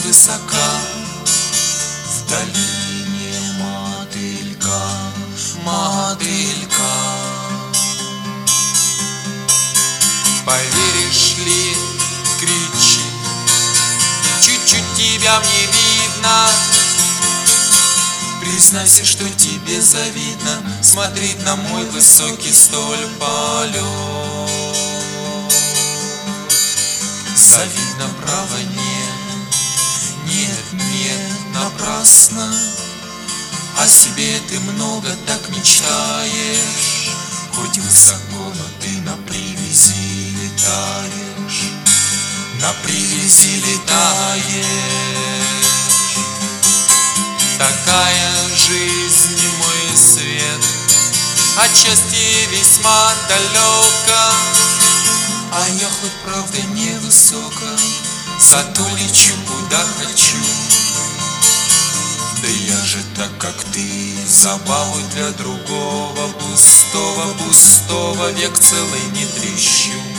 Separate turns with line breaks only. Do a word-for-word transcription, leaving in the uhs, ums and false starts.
свысока. В долине мотылька, мотылька. Поверишь ли, кричи, чуть-чуть тебя мне видно. Признайся, что тебе завидно смотреть на мой высокий столь полет. Завидно, право, нет, нет, нет, напрасно. О себе ты много так мечтаешь, хоть высоко, но ты на привязи летаешь, на привязи летаешь. Такая жизнь, мой свет, отчасти весьма далека. А я хоть правда невысоко, зато лечу куда хочу. Да я же так, как ты, забаву для другого, пустого, пустого век целый не трещу.